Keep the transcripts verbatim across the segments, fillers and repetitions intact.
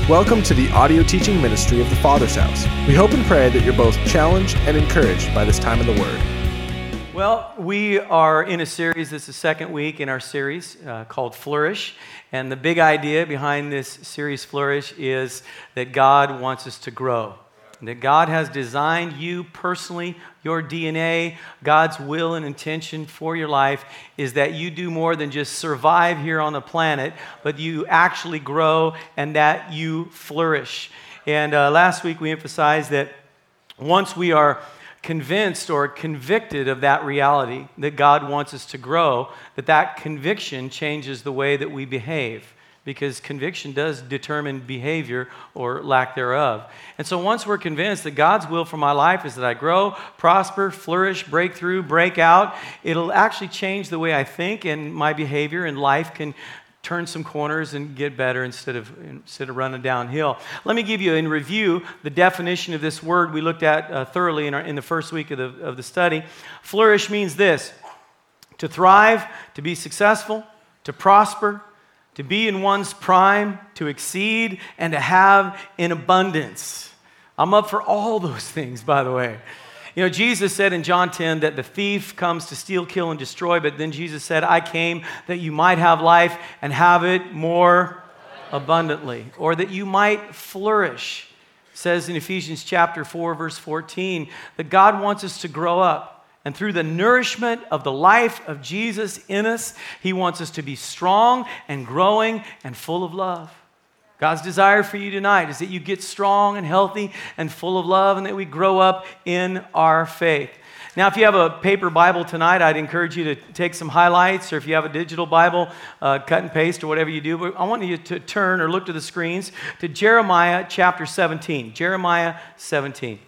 Welcome to the audio teaching ministry of the Father's House. We hope and pray that you're both challenged and encouraged by this time in the Word. Well, we are in a series, this is the second week in our series uh, called Flourish. And the big idea behind this series, Flourish, is that God wants us to grow. That God has designed you personally, your D N A, God's will and intention for your life is that you do more than just survive here on the planet, but you actually grow and that you flourish. And uh, last week we emphasized that once we are convinced or convicted of that reality, that God wants us to grow, that that conviction changes the way that we behave. Because conviction does determine behavior or lack thereof. And so once we're convinced that God's will for my life is that I grow, prosper, flourish, break through, break out, it'll actually change the way I think and my behavior, and life can turn some corners and get better instead of instead of running downhill. Let me give you in review the definition of this word we looked at uh, thoroughly in, our, in the first week of the, of the study. Flourish means this: to thrive, to be successful, to prosper, to be in one's prime, to exceed, and to have in abundance. I'm up for all those things, by the way. You know, Jesus said in John ten that the thief comes to steal, kill, and destroy, but then Jesus said, I came that you might have life and have it more abundantly, or that you might flourish. It says in Ephesians chapter four, verse fourteen, that God wants us to grow up. And through the nourishment of the life of Jesus in us, He wants us to be strong and growing and full of love. God's desire for you tonight is that you get strong and healthy and full of love, and that we grow up in our faith. Now, if you have a paper Bible tonight, I'd encourage you to take some highlights, or if you have a digital Bible, uh, cut and paste or whatever you do. But I want you to turn or look to the screens to Jeremiah chapter seventeen. Jeremiah seventeen.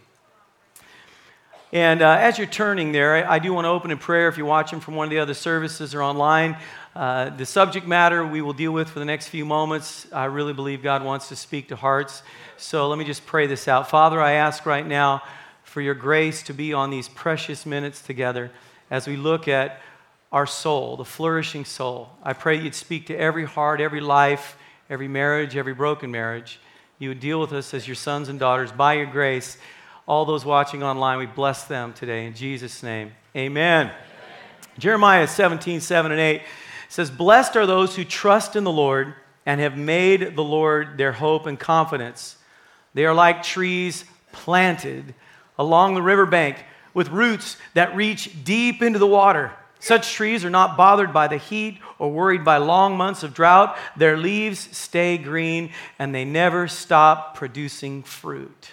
And uh, as you're turning there, I, I do want to open in prayer if you're watching from one of the other services or online. Uh, the subject matter we will deal with for the next few moments, I really believe God wants to speak to hearts. So let me just pray this out. Father, I ask right now for your grace to be on these precious minutes together as we look at our soul, the flourishing soul. I pray you'd speak to every heart, every life, every marriage, every broken marriage. You would deal with us as your sons and daughters by your grace. All those watching online, we bless them today in Jesus' name. Amen. Amen. Jeremiah seventeen, seven and eight says, Blessed are those who trust in the Lord and have made the Lord their hope and confidence. They are like trees planted along the riverbank with roots that reach deep into the water. Such trees are not bothered by the heat or worried by long months of drought. Their leaves stay green and they never stop producing fruit.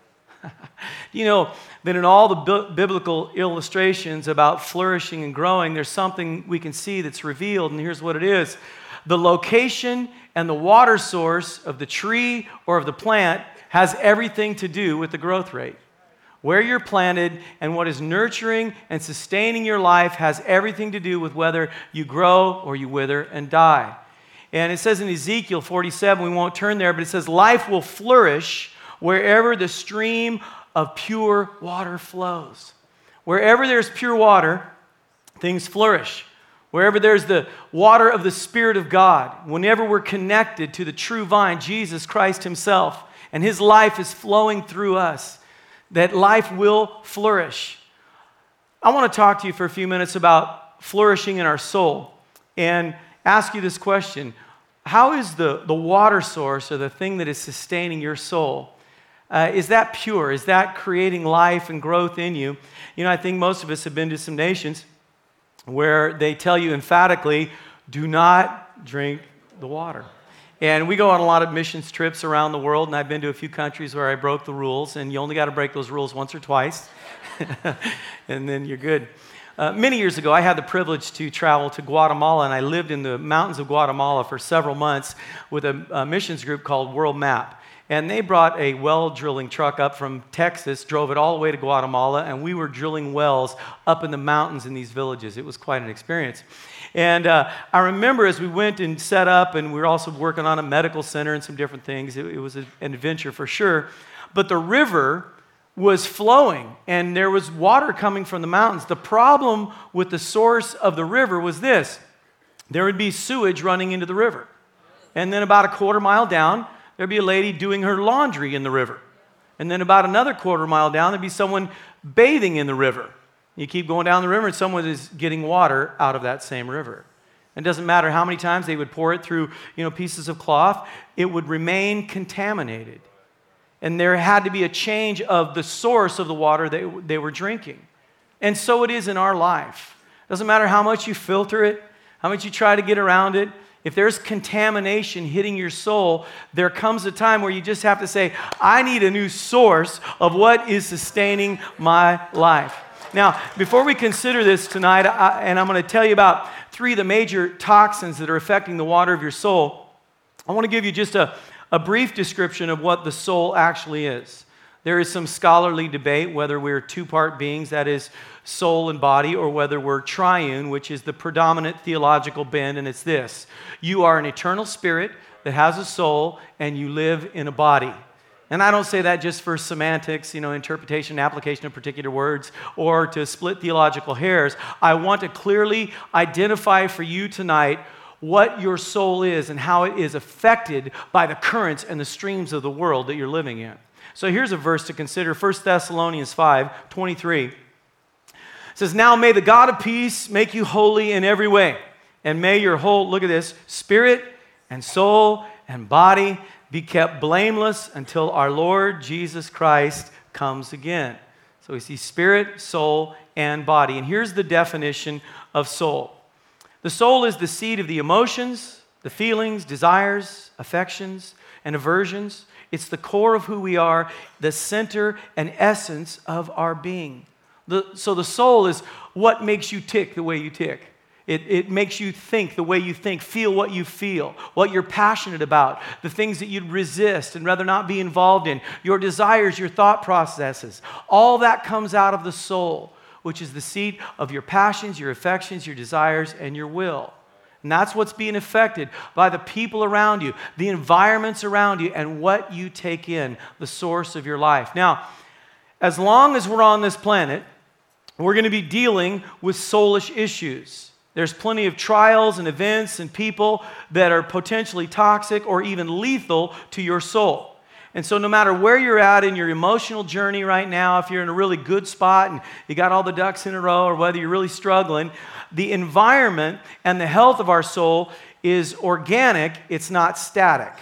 You know that in all the bi- biblical illustrations about flourishing and growing, there's something we can see that's revealed, and here's what it is. The location and the water source of the tree or of the plant has everything to do with the growth rate. Where you're planted and what is nurturing and sustaining your life has everything to do with whether you grow or you wither and die. And it says in Ezekiel forty-seven, we won't turn there, but it says, life will flourish wherever the stream of pure water flows. Wherever there's pure water, things flourish. Wherever there's the water of the Spirit of God, whenever we're connected to the true vine, Jesus Christ Himself, and His life is flowing through us, that life will flourish. I want to talk to you for a few minutes about flourishing in our soul and ask you this question. How is the, the water source, or the thing that is sustaining your soul, Uh, is that pure? Is that creating life and growth in you? You know, I think most of us have been to some nations where they tell you emphatically, do not drink the water. And we go on a lot of missions trips around the world, and I've been to a few countries where I broke the rules, and you only got to break those rules once or twice, and then you're good. Uh, many years ago, I had the privilege to travel to Guatemala, and I lived in the mountains of Guatemala for several months with a, a missions group called World Map. And they brought a well drilling truck up from Texas, drove it all the way to Guatemala, and we were drilling wells up in the mountains in these villages. It was quite an experience. And uh, I remember as we went and set up, and we were also working on a medical center and some different things. It, it was a, an adventure for sure. But the river was flowing, and there was water coming from the mountains. The problem with the source of the river was this. There would be sewage running into the river. And then about a quarter mile down, there'd be a lady doing her laundry in the river. And then about another quarter mile down, there'd be someone bathing in the river. You keep going down the river, and someone is getting water out of that same river. It doesn't matter how many times they would pour it through, you know, pieces of cloth, it would remain contaminated. And there had to be a change of the source of the water they, they were drinking. And so it is in our life. It doesn't matter how much you filter it, how much you try to get around it. If there's contamination hitting your soul, there comes a time where you just have to say, I need a new source of what is sustaining my life. Now, before we consider this tonight, I, and I'm going to tell you about three of the major toxins that are affecting the water of your soul, I want to give you just a, a brief description of what the soul actually is. There is some scholarly debate whether we're two-part beings, that is soul and body, or whether we're triune, which is the predominant theological bend, and it's this. You are an eternal spirit that has a soul, and you live in a body. And I don't say that just for semantics, you know, interpretation, application of particular words, or to split theological hairs. I want to clearly identify for you tonight what your soul is and how it is affected by the currents and the streams of the world that you're living in. So here's a verse to consider, First Thessalonians five twenty-three. It says, now may the God of peace make you holy in every way, and may your whole, look at this, spirit and soul and body be kept blameless until our Lord Jesus Christ comes again. So we see spirit, soul, and body. And here's the definition of soul. The soul is the seat of the emotions, the feelings, desires, affections, and aversions. It's the core of who we are, the center and essence of our being. The, so the soul is what makes you tick the way you tick. It, it makes you think the way you think, feel what you feel, what you're passionate about, the things that you'd resist and rather not be involved in, your desires, your thought processes. All that comes out of the soul, which is the seat of your passions, your affections, your desires, and your will. And that's what's being affected by the people around you, the environments around you, and what you take in, the source of your life. Now, as long as we're on this planet, we're going to be dealing with soulish issues. There's plenty of trials and events and people that are potentially toxic or even lethal to your soul. And so no matter where you're at in your emotional journey right now, if you're in a really good spot and you got all the ducks in a row, or whether you're really struggling, the environment and the health of our soul is organic, it's not static.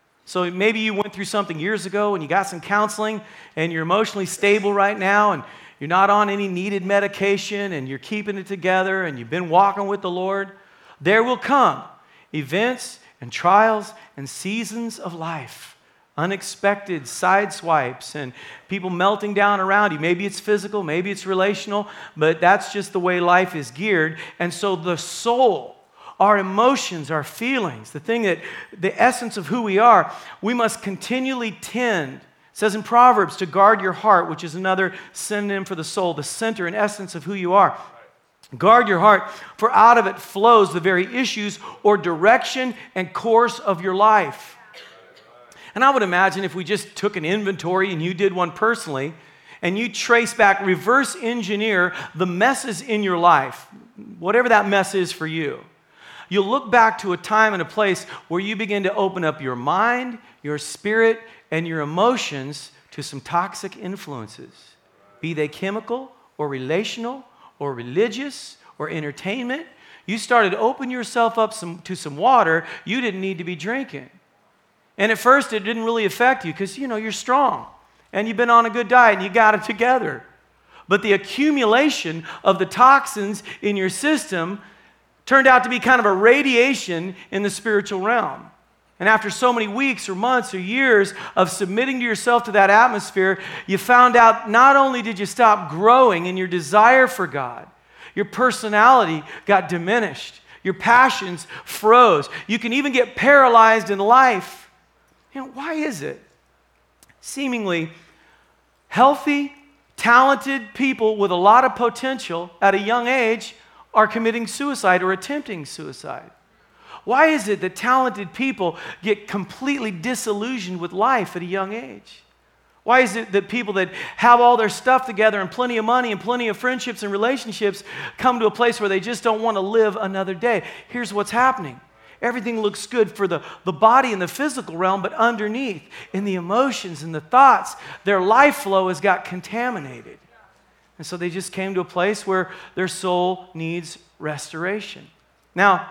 So maybe you went through something years ago and you got some counseling and you're emotionally stable right now and you're not on any needed medication and you're keeping it together and you've been walking with the Lord. There will come events and trials and seasons of life. Unexpected side swipes and people melting down around you. Maybe it's physical, maybe it's relational, but that's just the way life is geared. And so the soul, our emotions, our feelings, the thing that, the essence of who we are, we must continually tend. It says in Proverbs to guard your heart, which is another synonym for the soul, the center and essence of who you are. Guard your heart, for out of it flows the very issues or direction and course of your life. And I would imagine if we just took an inventory and you did one personally, and you trace back, reverse engineer the messes in your life, whatever that mess is for you, you'll look back to a time and a place where you begin to open up your mind, your spirit, and your emotions to some toxic influences, be they chemical or relational or religious or entertainment. You started to open yourself up some, to some water you didn't need to be drinking. And at first, it didn't really affect you because, you know, you're strong and you've been on a good diet and you got it together. But the accumulation of the toxins in your system turned out to be kind of a radiation in the spiritual realm. And after so many weeks or months or years of submitting to yourself to that atmosphere, you found out not only did you stop growing in your desire for God, your personality got diminished. Your passions froze. You can even get paralyzed in life. You know, why is it? Seemingly healthy, talented people with a lot of potential at a young age are committing suicide or attempting suicide. Why is it that talented people get completely disillusioned with life at a young age? Why is it that people that have all their stuff together and plenty of money and plenty of friendships and relationships come to a place where they just don't want to live another day? Here's what's happening. Everything looks good for the, the body and the physical realm, but underneath, in the emotions and the thoughts, their life flow has got contaminated. And so they just came to a place where their soul needs restoration. Now,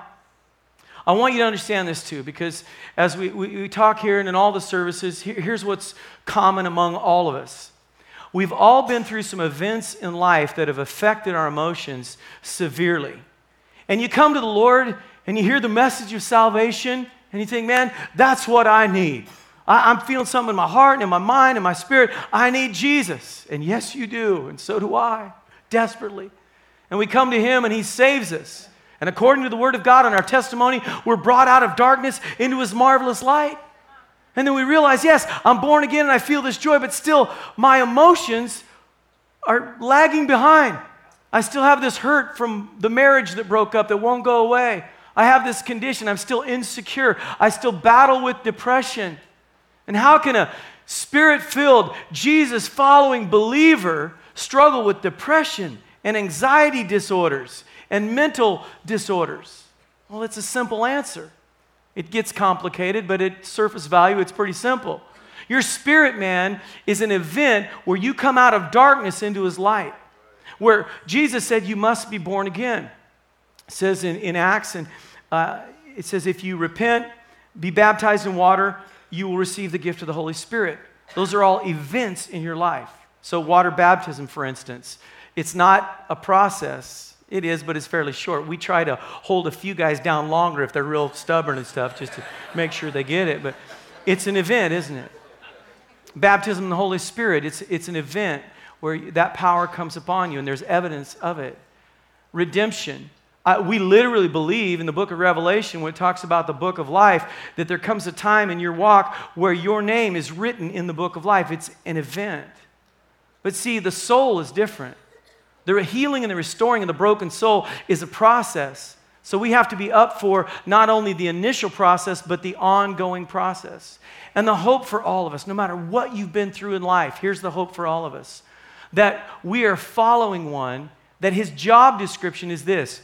I want you to understand this too, because as we, we, we talk here and in all the services, here, here's what's common among all of us. We've all been through some events in life that have affected our emotions severely. And you come to the Lord and you hear the message of salvation and you think, man, that's what I need. I, I'm feeling something in my heart and in my mind and my spirit. I need Jesus. And yes, you do. And so do I, desperately. And we come to Him and He saves us. And according to the Word of God and our testimony, we're brought out of darkness into His marvelous light. And then we realize, yes, I'm born again and I feel this joy, but still my emotions are lagging behind. I still have this hurt from the marriage that broke up that won't go away. I have this condition. I'm still insecure. I still battle with depression. And how can a Spirit-filled, Jesus-following believer struggle with depression and anxiety disorders and mental disorders? Well, it's a simple answer. It gets complicated, but at surface value, it's pretty simple. Your spirit man is an event where you come out of darkness into His light, where Jesus said you must be born again. It says in, in Acts, and uh, it says if you repent, be baptized in water, you will receive the gift of the Holy Spirit. Those are all events in your life. So water baptism, for instance, it's not a process. It is, but it's fairly short. We try to hold a few guys down longer if they're real stubborn and stuff, just to make sure they get it. But it's an event, isn't it? Baptism in the Holy Spirit, it's, it's an event where that power comes upon you, and there's evidence of it. Redemption. Uh, we literally believe in the book of Revelation, when it talks about the book of life, that there comes a time in your walk where your name is written in the book of life. It's an event. But see, the soul is different. The healing and the restoring of the broken soul is a process. So we have to be up for not only the initial process, but the ongoing process. And the hope for all of us, no matter what you've been through in life, here's the hope for all of us, that we are following one, that His job description is this: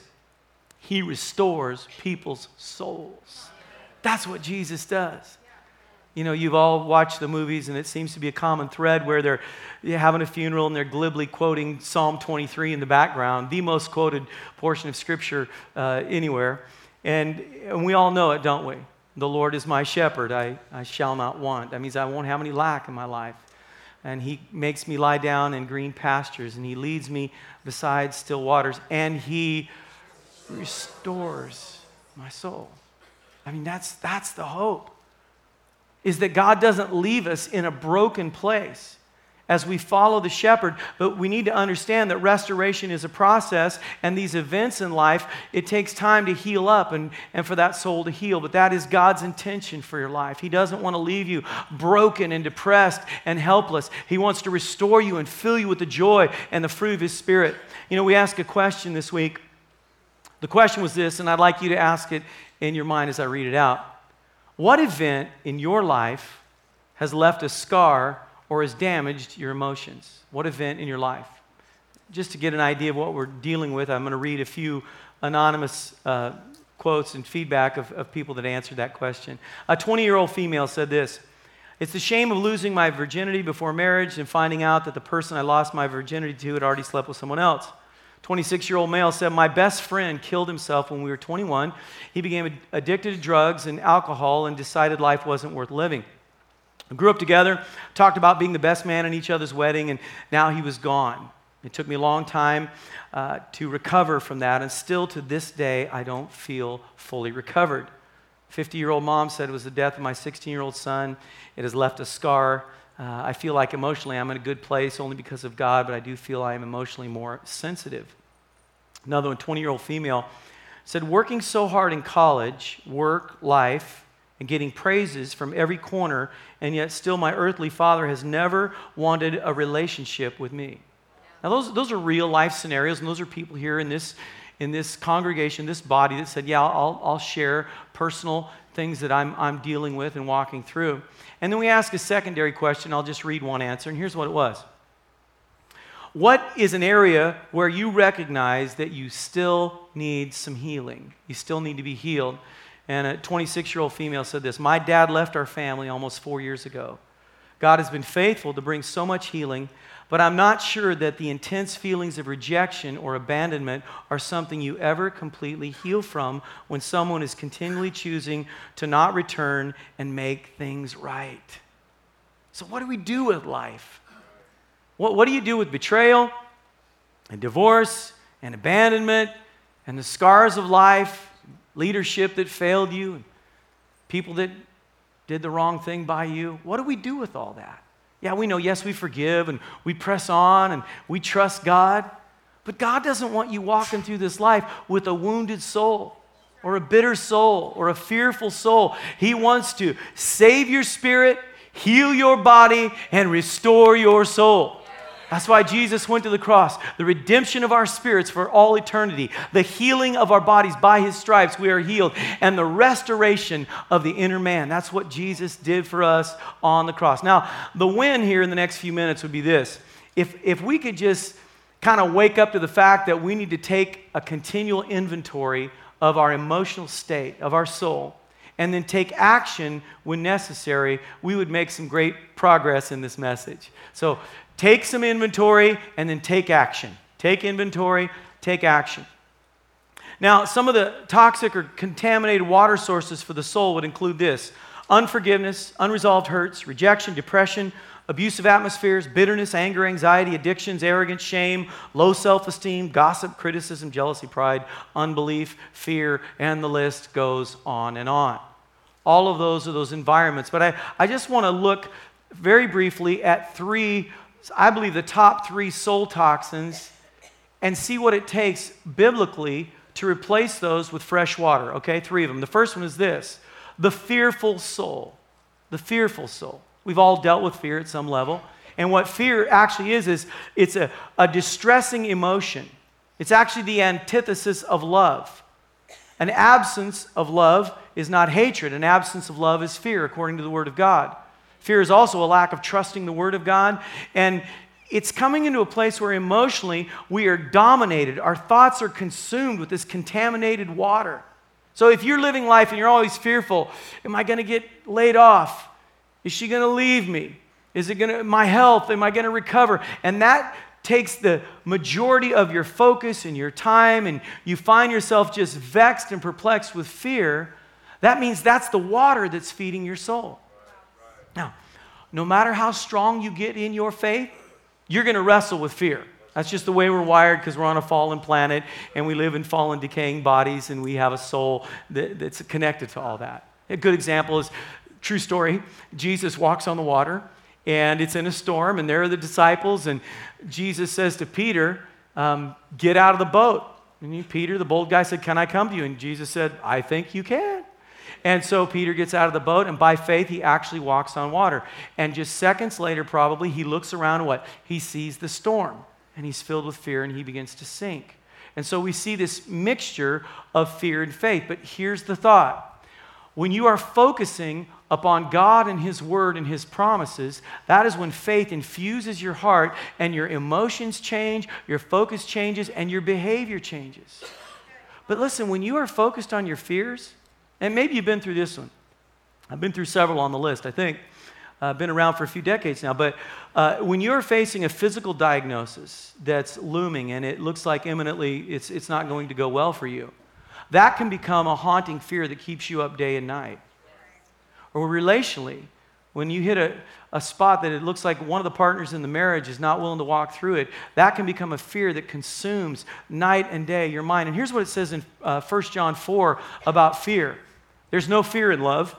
He restores people's souls. That's what Jesus does. You know, you've all watched the movies, and it seems to be a common thread where they're having a funeral and they're glibly quoting Psalm twenty-three in the background, the most quoted portion of Scripture uh, anywhere. And, and we all know it, don't we? The Lord is my shepherd, I, I shall not want. That means I won't have any lack in my life. And He makes me lie down in green pastures, and He leads me beside still waters, and He restores my soul. I mean, that's that's the hope. Is that God doesn't leave us in a broken place as we follow the shepherd, but we need to understand that restoration is a process, and these events in life, it takes time to heal up and, and for that soul to heal, but that is God's intention for your life. He doesn't want to leave you broken and depressed and helpless. He wants to restore you and fill you with the joy and the fruit of His Spirit. You know, we asked a question this week. The question was this, and I'd like you to ask it in your mind as I read it out. What event in your life has left a scar or has damaged your emotions? What event in your life? Just to get an idea of what we're dealing with, I'm going to read a few anonymous uh, quotes and feedback of, of people that answered that question. A twenty-year-old female said this: "It's the shame of losing my virginity before marriage and finding out that the person I lost my virginity to had already slept with someone else." twenty-six-year-old male said, "My best friend killed himself when we were twenty-one. He became addicted to drugs and alcohol and decided life wasn't worth living. We grew up together, talked about being the best man in each other's wedding, and now he was gone. It took me a long time uh, to recover from that, and still to this day, I don't feel fully recovered." fifty-year-old mom said, "It was the death of my sixteen-year-old son. It has left a scar. Uh, I feel like emotionally I'm in a good place only because of God, but I do feel I am emotionally more sensitive." Another one, twenty-year-old female, said, "Working so hard in college, work, life, and getting praises from every corner, and yet still my earthly father has never wanted a relationship with me." Now those, those are real life scenarios, and those are people here in this, in this congregation, this body that said, yeah, I'll, I'll share personal things that I'm, I'm dealing with and walking through. And then we ask a secondary question. I'll just read one answer, and here's what it was. What is an area where you recognize that you still need some healing? You still need to be healed. And a twenty-six-year-old female said this, "My dad left our family almost four years ago. God has been faithful to bring so much healing, but I'm not sure that the intense feelings of rejection or abandonment are something you ever completely heal from when someone is continually choosing to not return and make things right." So what do we do with life? What, what do you do with betrayal and divorce and abandonment and the scars of life, leadership that failed you, people that did the wrong thing by you? What do we do with all that? Yeah, we know, yes, we forgive and we press on and we trust God, but God doesn't want you walking through this life with a wounded soul or a bitter soul or a fearful soul. He wants to save your spirit, heal your body, and restore your soul. That's why Jesus went to the cross. The redemption of our spirits for all eternity. The healing of our bodies. By His stripes we are healed. And the restoration of the inner man. That's what Jesus did for us on the cross. Now, the win here in the next few minutes would be this. If, if we could just kind of wake up to the fact that we need to take a continual inventory of our emotional state, of our soul, and then take action when necessary, we would make some great progress in this message. So take some inventory and then take action. Take inventory, take action. Now, some of the toxic or contaminated water sources for the soul would include this: unforgiveness, unresolved hurts, rejection, depression, abusive atmospheres, bitterness, anger, anxiety, addictions, arrogance, shame, low self-esteem, gossip, criticism, jealousy, pride, unbelief, fear, and the list goes on and on. All of those are those environments. But I, I just want to look very briefly at three, I believe the top three soul toxins, and see what it takes biblically to replace those with fresh water. Okay, three of them. The first one is this: the fearful soul. The fearful soul. We've all dealt with fear at some level. And what fear actually is, is it's a, a distressing emotion. It's actually the antithesis of love. An absence of love is not hatred. An absence of love is fear, according to the Word of God. Fear is also a lack of trusting the Word of God. And it's coming into a place where emotionally we are dominated. Our thoughts are consumed with this contaminated water. So if you're living life and you're always fearful, am I going to get laid off? Is she going to leave me? Is it going to, my health, am I going to recover? And that takes the majority of your focus and your time, and you find yourself just vexed and perplexed with fear. That means that's the water that's feeding your soul. Now, no matter how strong you get in your faith, you're going to wrestle with fear. That's just the way we're wired, because we're on a fallen planet and we live in fallen, decaying bodies, and we have a soul that, that's connected to all that. A good example is, true story, Jesus walks on the water, and it's in a storm, and there are the disciples, and Jesus says to Peter, um, get out of the boat. And he, Peter, the bold guy, said, can I come to you? And Jesus said, I think you can. And so Peter gets out of the boat, and by faith, he actually walks on water. And just seconds later, probably, he looks around and what? He sees the storm, and he's filled with fear, and he begins to sink. And so we see this mixture of fear and faith. But here's the thought. When you are focusing upon God and His Word and His promises, that is when faith infuses your heart, and your emotions change, your focus changes, and your behavior changes. But listen, when you are focused on your fears, and maybe you've been through this one. I've been through several on the list, I think. I've been around for a few decades now. But uh, when you're facing a physical diagnosis that's looming, and it looks like imminently it's, it's not going to go well for you, that can become a haunting fear that keeps you up day and night. Or relationally, when you hit a, a spot that it looks like one of the partners in the marriage is not willing to walk through it, that can become a fear that consumes night and day your mind. And here's what it says in uh, First John four about fear. There's no fear in love.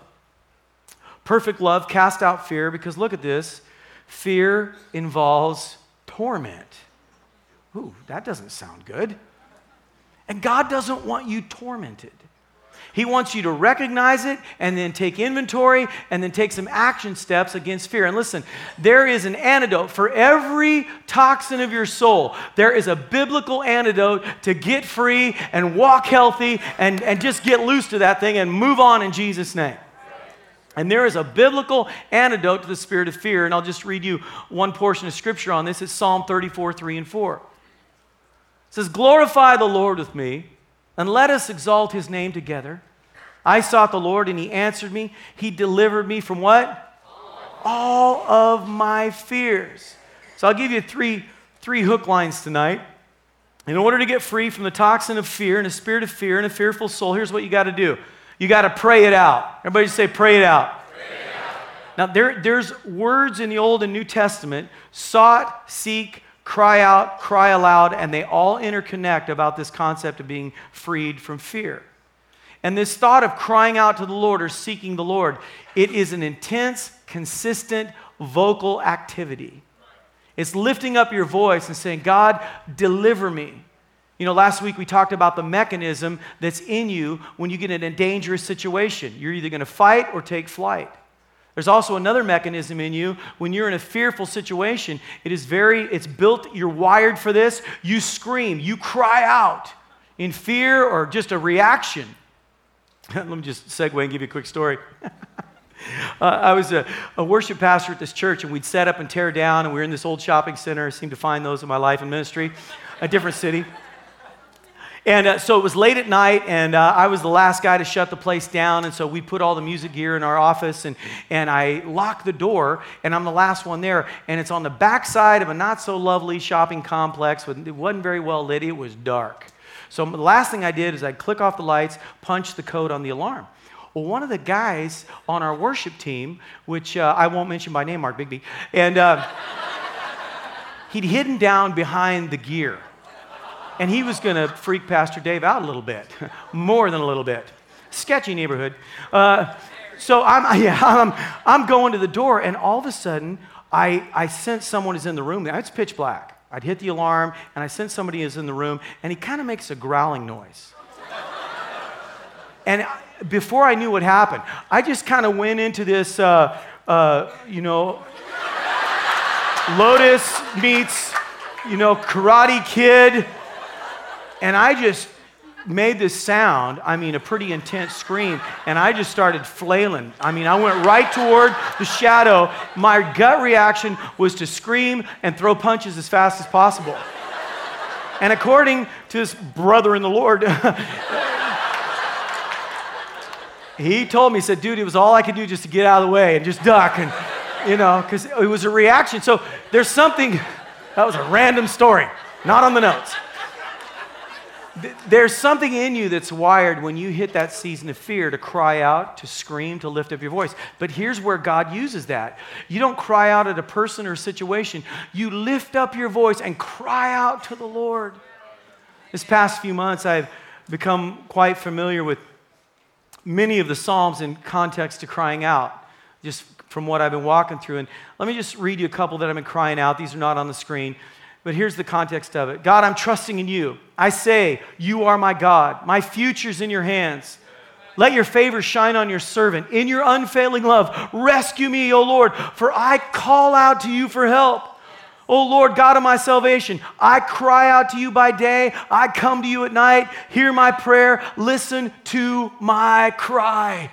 Perfect love casts out fear, because look at this. Fear involves torment. Ooh, that doesn't sound good. And God doesn't want you tormented. He wants you to recognize it and then take inventory and then take some action steps against fear. And listen, there is an antidote for every toxin of your soul. There is a biblical antidote to get free and walk healthy and, and just get loose to that thing and move on in Jesus' name. And there is a biblical antidote to the spirit of fear. And I'll just read you one portion of Scripture on this. It's Psalm thirty-four, three and four. It says, glorify the Lord with me, and let us exalt His name together. I sought the Lord and he answered me. He delivered me from what? All of my fears. So I'll give you three, three hook lines tonight. In order to get free from the toxin of fear and a spirit of fear and a fearful soul, here's what you got to do. You got to pray it out. Everybody say, pray it out. Pray it out. Now, there, there's words in the Old and New Testament, sought, seek, cry out, cry aloud, and they all interconnect about this concept of being freed from fear. And this thought of crying out to the Lord or seeking the Lord, it is an intense, consistent, vocal activity. It's lifting up your voice and saying, God, deliver me. You know, last week we talked about the mechanism that's in you when you get in a dangerous situation. You're either going to fight or take flight. There's also another mechanism in you when you're in a fearful situation. It is very, it's built, you're wired for this. You scream, you cry out in fear or just a reaction. Let me just segue and give you a quick story. Uh, I was a, a worship pastor at this church, and we'd set up and tear down, and we were in this old shopping center. I seem to find those in my life and ministry, a different city. And uh, so it was late at night, and uh, I was the last guy to shut the place down, and so we put all the music gear in our office, and, and I locked the door, and I'm the last one there, and it's on the backside of a not-so-lovely shopping complex. It wasn't very well lit. It was dark. So the last thing I did is I click off the lights, punch the code on the alarm. Well, one of the guys on our worship team, which uh, I won't mention by name, Mark Bigby, and uh, he'd hidden down behind the gear. And he was going to freak Pastor Dave out a little bit, more than a little bit. Sketchy neighborhood. Uh, so I'm, yeah, I'm, I'm going to the door, and all of a sudden, I, I sense someone is in the room. It's pitch black. I'd hit the alarm, and I sense somebody is in the room, and he kind of makes a growling noise. And I, before I knew what happened, I just kind of went into this, uh, uh, you know, Lotus meets, you know, Karate Kid. And I just made this sound, I mean, a pretty intense scream, and I just started flailing. I mean, I went right toward the shadow. My gut reaction was to scream and throw punches as fast as possible. And according to this brother in the Lord, he told me, he said, dude, it was all I could do just to get out of the way and just duck, and, you know, because it was a reaction. So there's something, that was a random story, not on the notes. There's something in you that's wired when you hit that season of fear to cry out, to scream, to lift up your voice. But here's where God uses that. You don't cry out at a person or a situation. You lift up your voice and cry out to the Lord. This past few months, I've become quite familiar with many of the Psalms in context to crying out, just from what I've been walking through. And let me just read you a couple that I've been crying out. These are not on the screen. But here's the context of it. God, I'm trusting in you. I say, you are my God. My future's in your hands. Let your favor shine on your servant. In your unfailing love, rescue me, O Lord, for I call out to you for help. O Lord, God of my salvation, I cry out to you by day. I come to you at night. Hear my prayer. Listen to my cry.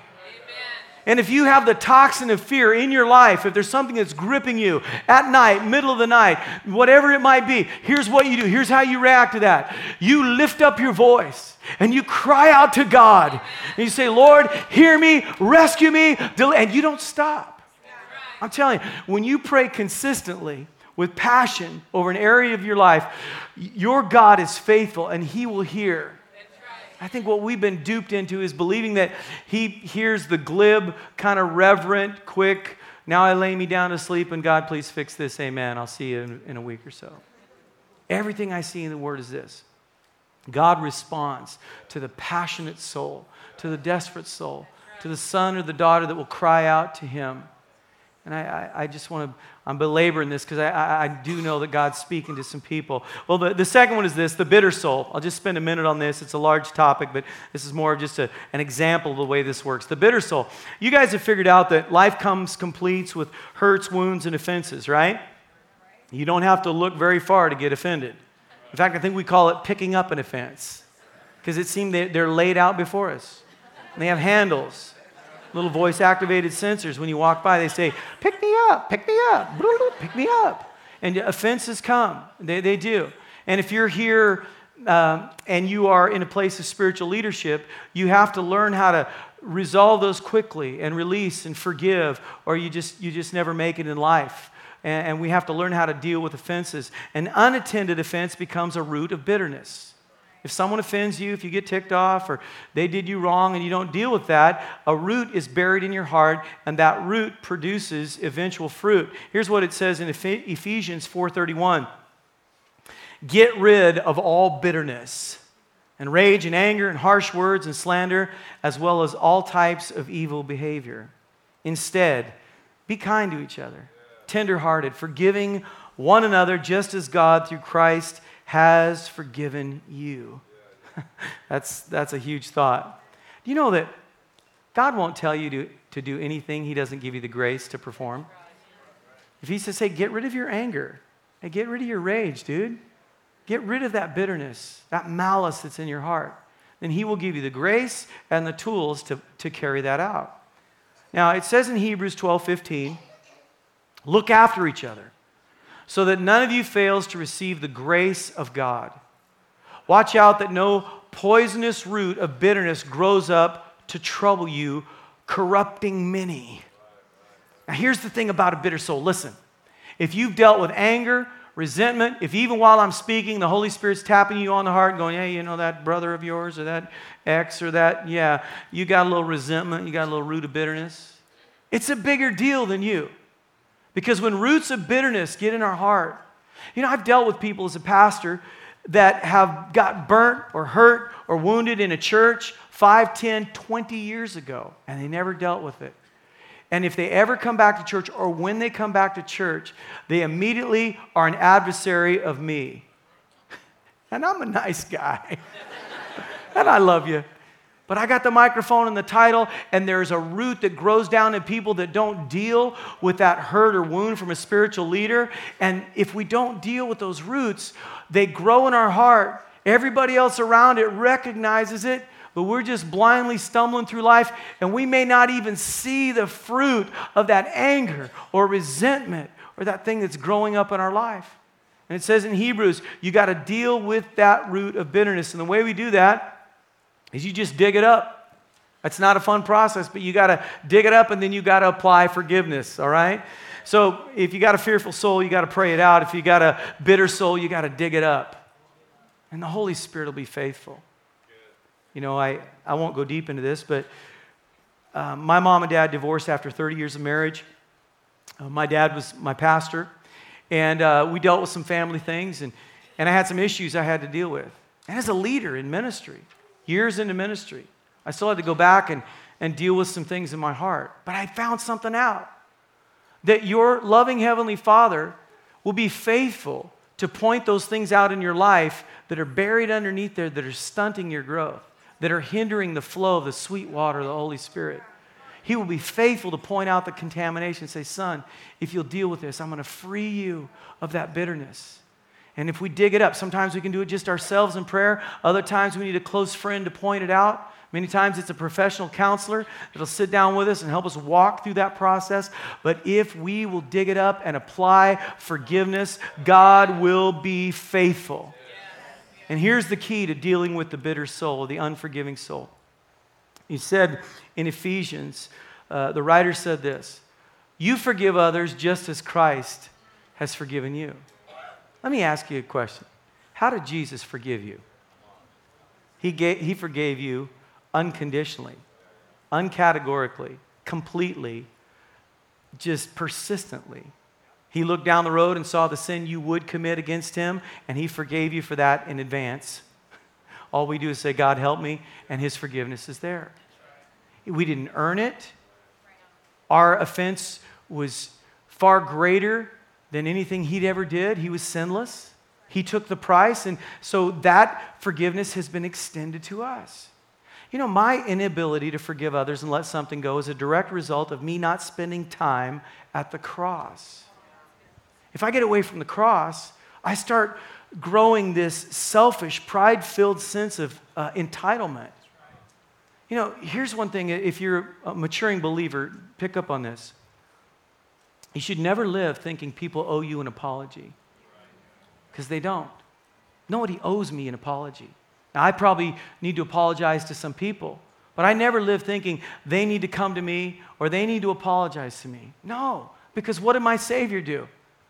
And if you have the toxin of fear in your life, if there's something that's gripping you at night, middle of the night, whatever it might be, here's what you do. Here's how you react to that. You lift up your voice and you cry out to God. And you say, Lord, hear me, rescue me, and you don't stop. I'm telling you, when you pray consistently with passion over an area of your life, your God is faithful and He will hear. I think what we've been duped into is believing that He hears the glib, kind of reverent, quick, now I lay me down to sleep and God, please fix this, amen. I'll see you in, in a week or so. Everything I see in the Word is this. God responds to the passionate soul, to the desperate soul, to the son or the daughter that will cry out to Him. And I, I, I just want to, I'm belaboring this because I, I, I do know that God's speaking to some people. Well, the, the second one is this, the bitter soul. I'll just spend a minute on this. It's a large topic, but this is more of just a, an example of the way this works. The bitter soul. You guys have figured out that life comes complete with hurts, wounds, and offenses, right? You don't have to look very far to get offended. In fact, I think we call it picking up an offense because it seems they, they're laid out before us. And they have handles. Little voice-activated sensors. When you walk by, they say, pick me up, pick me up, pick me up. And offenses come. They, they do. And if you're here um, and you are in a place of spiritual leadership, you have to learn how to resolve those quickly and release and forgive, or you just you just never make it in life. And, and we have to learn how to deal with offenses. An unattended offense becomes a root of bitterness. If someone offends you, if you get ticked off, or they did you wrong and you don't deal with that, a root is buried in your heart, and that root produces eventual fruit. Here's what it says in Ephesians four thirty-one. Get rid of all bitterness and rage and anger and harsh words and slander, as well as all types of evil behavior. Instead, be kind to each other, tender-hearted, forgiving one another just as God through Christ has forgiven you. that's, that's a huge thought. Do you know that God won't tell you to, to do anything He doesn't give you the grace to perform? If He says, hey, get rid of your anger, hey, get rid of your rage, dude. Get rid of that bitterness, that malice that's in your heart. Then He will give you the grace and the tools to, to carry that out. Now, it says in Hebrews twelve fifteen, look after each other, so that none of you fails to receive the grace of God. Watch out that no poisonous root of bitterness grows up to trouble you, corrupting many. Now, here's the thing about a bitter soul. Listen, if you've dealt with anger, resentment, if even while I'm speaking, the Holy Spirit's tapping you on the heart going, hey, you know that brother of yours or that ex or that, yeah, you got a little resentment, you got a little root of bitterness. It's a bigger deal than you. Because when roots of bitterness get in our heart, you know, I've dealt with people as a pastor that have got burnt or hurt or wounded in a church five, ten, twenty years ago, and they never dealt with it. And if they ever come back to church, or when they come back to church, they immediately are an adversary of me. And I'm a nice guy. And I love you. But I got the microphone and the title, and there's a root that grows down in people that don't deal with that hurt or wound from a spiritual leader. And if we don't deal with those roots, they grow in our heart. Everybody else around it recognizes it, but we're just blindly stumbling through life, and we may not even see the fruit of that anger or resentment or that thing that's growing up in our life. And it says in Hebrews, you got to deal with that root of bitterness. And the way we do that is you just dig it up. It's not a fun process, but you got to dig it up, and then you got to apply forgiveness, all right? So if you got a fearful soul, you got to pray it out. If you got a bitter soul, you got to dig it up. And the Holy Spirit will be faithful. You know, I, I won't go deep into this, but uh, my mom and dad divorced after thirty years of marriage. Uh, my dad was my pastor, and uh, we dealt with some family things, and, and I had some issues I had to deal with. And as a leader in ministry, years into ministry, I still had to go back and, and deal with some things in my heart. But I found something out, that your loving Heavenly Father will be faithful to point those things out in your life that are buried underneath there, that are stunting your growth, that are hindering the flow of the sweet water of the Holy Spirit. He will be faithful to point out the contamination and say, son, if you'll deal with this, I'm going to free you of that bitterness. And if we dig it up, sometimes we can do it just ourselves in prayer. Other times we need a close friend to point it out. Many times it's a professional counselor that'll sit down with us and help us walk through that process. But if we will dig it up and apply forgiveness, God will be faithful. And here's the key to dealing with the bitter soul, the unforgiving soul. He said in Ephesians, uh, the writer said this, you forgive others just as Christ has forgiven you. Let me ask you a question. How did Jesus forgive you? He gave, he forgave you unconditionally, uncategorically, completely, just persistently. He looked down the road and saw the sin you would commit against him, and he forgave you for that in advance. All we do is say, God, help me, and his forgiveness is there. We didn't earn it. Our offense was far greater than anything he'd ever did. He was sinless. He took the price, and so that forgiveness has been extended to us. You know, my inability to forgive others and let something go is a direct result of me not spending time at the cross. If I get away from the cross, I start growing this selfish, pride-filled sense of uh, entitlement. You know, here's one thing. If you're a maturing believer, pick up on this. You should never live thinking people owe you an apology, because they don't. Nobody owes me an apology. Now, I probably need to apologize to some people, But I never lived thinking they need to come to me or they need to apologize to me. No, because what did my Savior do?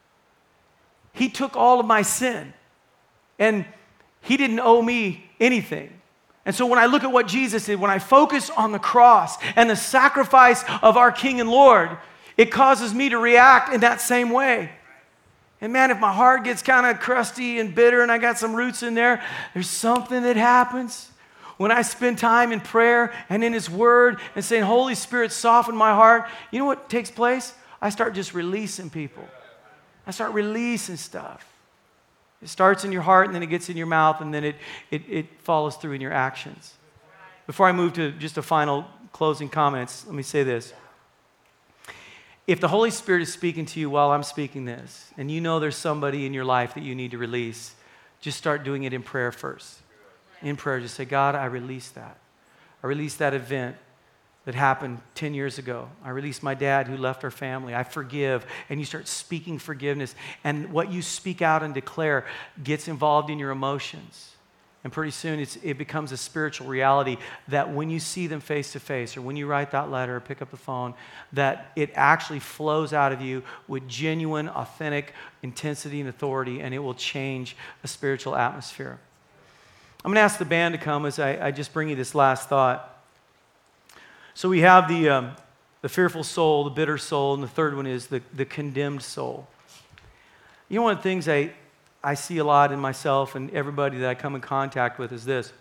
He took all of my sin, and He didn't owe me anything. And so when I look at what Jesus did, when I focus on the cross and the sacrifice of our King and Lord, it causes me to react in that same way. And man, if my heart gets kind of crusty and bitter and I got some roots in there, there's something that happens when I spend time in prayer and in His Word and saying, Holy Spirit, soften my heart. You know what takes place? I start just releasing people. I start releasing stuff. It starts in your heart, and then it gets in your mouth, and then it, it, it follows through in your actions. Before I move to just a final closing comments, let me say this. If the Holy Spirit is speaking to you while I'm speaking this, and you know there's somebody in your life that you need to release, just start doing it in prayer first. In prayer, just say, God, I release that. I release that event that happened ten years ago. I released my dad who left our family. I forgive. And you start speaking forgiveness. And what you speak out and declare gets involved in your emotions. And pretty soon it's, it becomes a spiritual reality that when you see them face to face, or when you write that letter or pick up the phone, that it actually flows out of you with genuine, authentic intensity and authority, and it will change a spiritual atmosphere. I'm going to ask the band to come as I, I just bring you this last thought. So we have the, um, the fearful soul, the bitter soul, and the third one is the, the condemned soul. You know, one of the things I, I see a lot in myself and everybody that I come in contact with is this.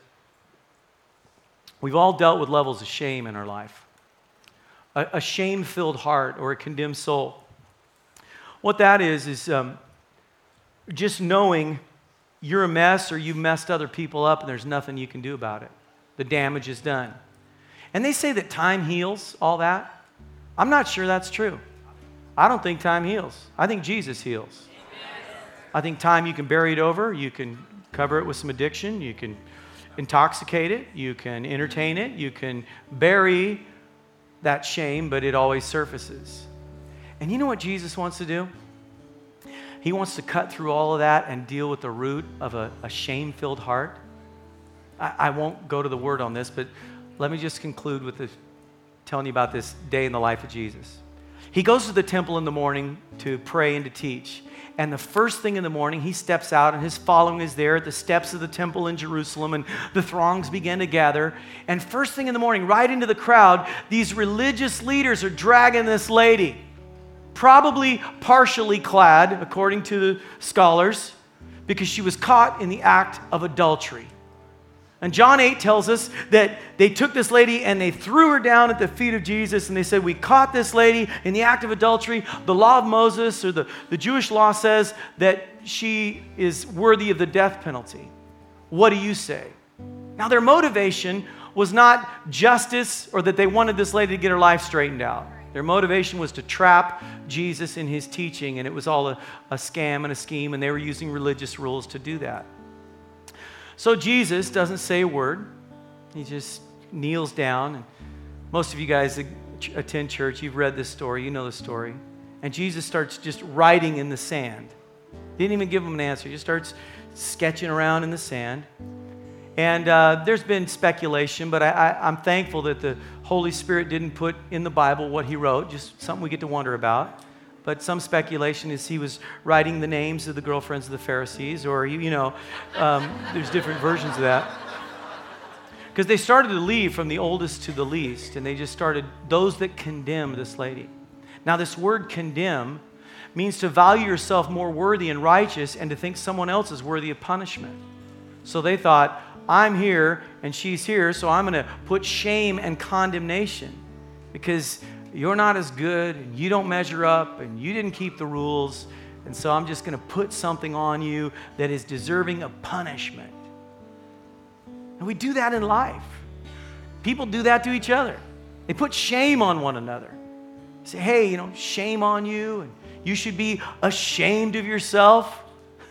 We've all dealt with levels of shame in our life. A, a shame-filled heart or a condemned soul. What that is is um, just knowing you're a mess or you've messed other people up and there's nothing you can do about it. The damage is done. And they say that time heals all that. I'm not sure that's true. I don't think time heals. I think Jesus heals. I think time, you can bury it over. You can cover it with some addiction. You can intoxicate it. You can entertain it. You can bury that shame, but it always surfaces. And you know what Jesus wants to do? He wants to cut through all of that and deal with the root of a, a shame-filled heart. I, I won't go to the word on this, but let me just conclude with this, telling you about this day in the life of Jesus. He goes to the temple in the morning to pray and to teach. And the first thing in the morning, he steps out and his following is there at the steps of the temple in Jerusalem, and the throngs begin to gather. And first thing in the morning, right into the crowd, these religious leaders are dragging this lady, probably partially clad, according to the scholars, because she was caught in the act of adultery. And John eight tells us that they took this lady and they threw her down at the feet of Jesus, and they said, we caught this lady in the act of adultery. The law of Moses, or the, the Jewish law, says that she is worthy of the death penalty. What do you say? Now, their motivation was not justice or that they wanted this lady to get her life straightened out. Their motivation was to trap Jesus in his teaching, and it was all a, a scam and a scheme, and they were using religious rules to do that. So Jesus doesn't say a word. He just kneels down. And most of you guys that attend church, you've read this story. You know the story. And Jesus starts just writing in the sand. Didn't even give him an answer. He just starts sketching around in the sand. And uh, there's been speculation, but I, I, I'm thankful that the Holy Spirit didn't put in the Bible what he wrote, just something we get to wonder about. But some speculation is he was writing the names of the girlfriends of the Pharisees, or, you know, um, there's different versions of that. Because they started to leave from the oldest to the least, and they just started, those that condemn this lady. Now, this word condemn means to value yourself more worthy and righteous and to think someone else is worthy of punishment. So they thought, I'm here and she's here, so I'm going to put shame and condemnation because you're not as good, and you don't measure up, and you didn't keep the rules, and so I'm just going to put something on you that is deserving of punishment. And we do that in life. People do that to each other. They put shame on one another. Say, hey, you know, shame on you, and you should be ashamed of yourself.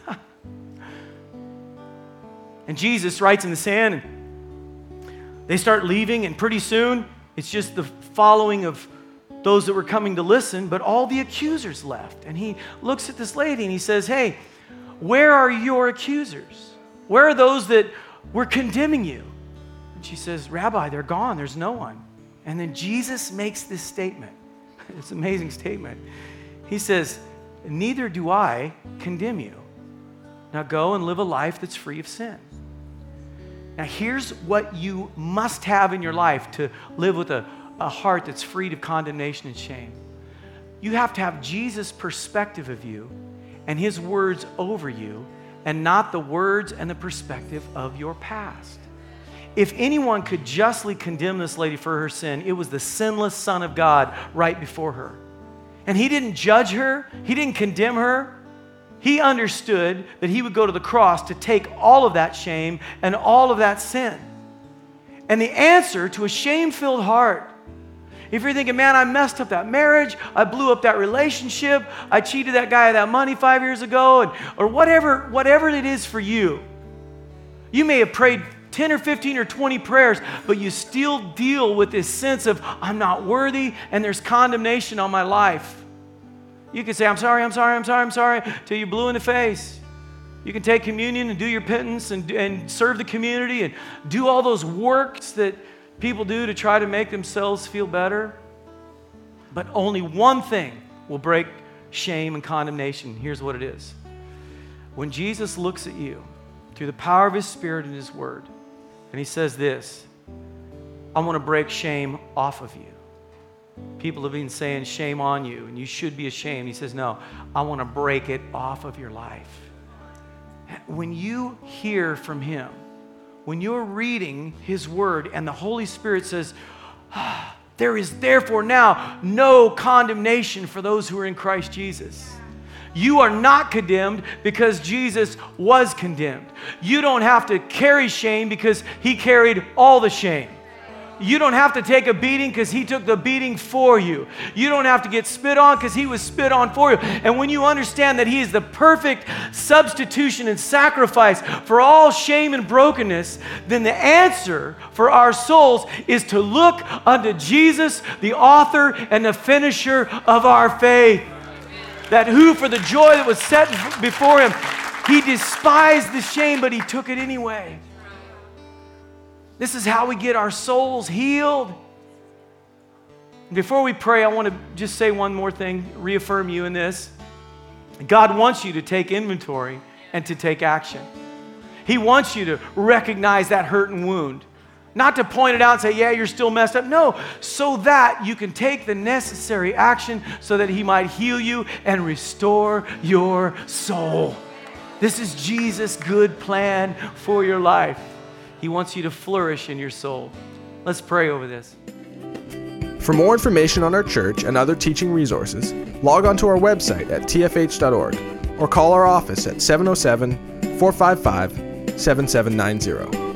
And Jesus writes in the sand, and they start leaving, and pretty soon it's just the following of those that were coming to listen, but all the accusers left. And he looks at this lady and he says, hey, where are your accusers? Where are those that were condemning you? And she says, Rabbi, they're gone. There's no one. And then Jesus makes this statement. It's an amazing statement. He says, neither do I condemn you. Now go and live a life that's free of sin. Now here's what you must have in your life to live with a, a heart that's freed of condemnation and shame. You have to have Jesus' perspective of you and his words over you, and not the words and the perspective of your past. If anyone could justly condemn this lady for her sin, it was the sinless Son of God right before her. And he didn't judge her. He didn't condemn her. He understood that he would go to the cross to take all of that shame and all of that sin. And the answer to a shame-filled heart, if you're thinking, man, I messed up that marriage, I blew up that relationship, I cheated that guy of that money five years ago, and, or whatever, whatever it is for you. You may have prayed ten or fifteen or twenty prayers, but you still deal with this sense of, I'm not worthy, and there's condemnation on my life. You can say, I'm sorry, I'm sorry, I'm sorry, I'm sorry, till you're blue in the face. You can take communion and do your penance and, and serve the community and do all those works that people do to try to make themselves feel better. But only one thing will break shame and condemnation. Here's what it is. When Jesus looks at you through the power of his Spirit and his word, and he says this, I want to break shame off of you. People have been saying shame on you and you should be ashamed. He says, no, I want to break it off of your life. When you hear from him, when you're reading his word and the Holy Spirit says, ah, there is therefore now no condemnation for those who are in Christ Jesus. You are not condemned because Jesus was condemned. You don't have to carry shame because he carried all the shame. You don't have to take a beating because he took the beating for you. You don't have to get spit on because he was spit on for you. And when you understand that he is the perfect substitution and sacrifice for all shame and brokenness, then the answer for our souls is to look unto Jesus, the author and the finisher of our faith. That who for the joy that was set before him, he despised the shame, but he took it anyway. This is how we get our souls healed. Before we pray, I want to just say one more thing, reaffirm you in this. God wants you to take inventory and to take action. He wants you to recognize that hurt and wound. Not to point it out and say, yeah, you're still messed up. No, so that you can take the necessary action so that he might heal you and restore your soul. This is Jesus' good plan for your life. He wants you to flourish in your soul. Let's pray over this. For more information on our church and other teaching resources, log on to our website at t f h dot org or call our office at seven oh seven, four five five, seven seven nine zero.